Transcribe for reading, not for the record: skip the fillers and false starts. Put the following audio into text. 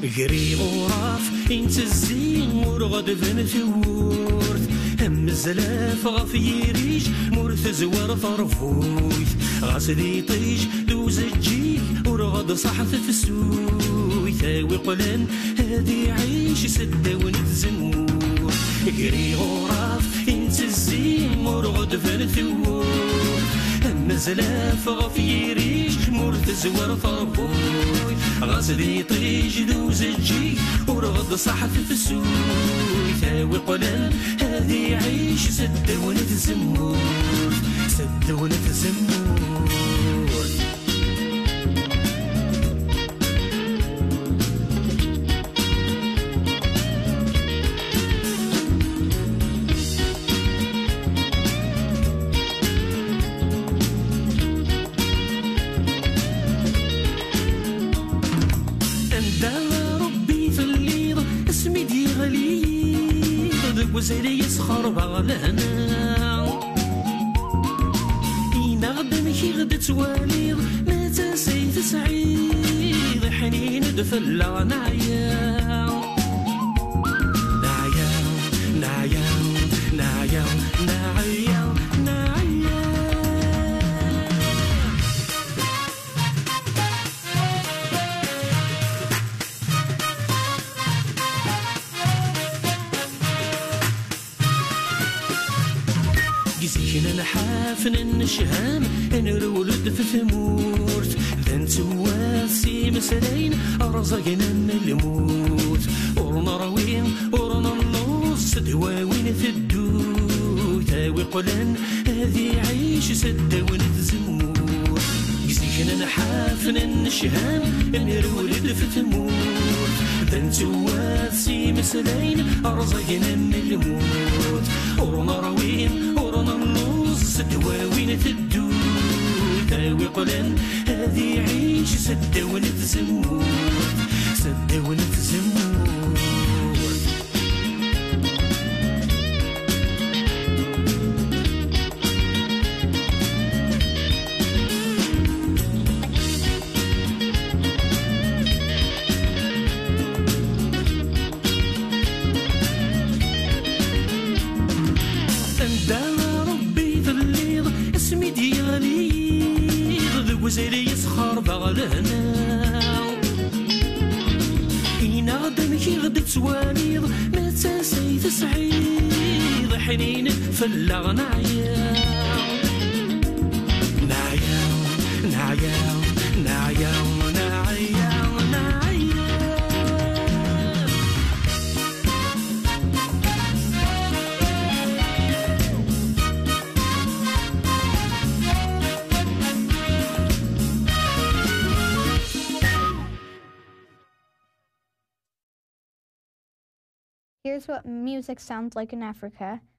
قري غراف انت الزين ورغد فن ثورت هم الزلاف غف يريج مرث زوار فرفوت غاسدي طيج دوز الجيك ورغد صحف في السوي ثاوي قلن هادي عيش سدة ونتزمور قري غراف انت الزين ورغد فن ثورت هم الزلاف غف يريج مرث زوار فرفوت غاسدي طيج دوز الجيك ورغد صحف في السوي ثاوي قلن هادي عيش سدة ونتزمور سدة ونتزمور وزيري يسخر بغلهنا إنا غدا كي غدا تواليض ما تسيت سعيد حنين دفلا نعياو نعياو نعياو نعياو نعياو نعياو قزينا نحافن النشهام نرولد في ثمورت ذن تواسي مسلين أرزقنا من الموت ورنا روين ورنا النص دواوين في الدو تاوي قلن هذي عيش سدة ونتزمور قزينا نحافن النشهام نرولد في ثمورت ذن تواسي مسلين أرزقنا من الموت ورنا روين دواوين في الدود تاوي قلن هذي عيش سدة ونتزمور سدة ونتزمور وزيري يسخر بغلهنا إنا غدا كي غدا تواليض ما تسيت سعيد حنين فلا نعياو نعياو نعياو نعياو نعياو نعياو Here's what music sounds like in Africa.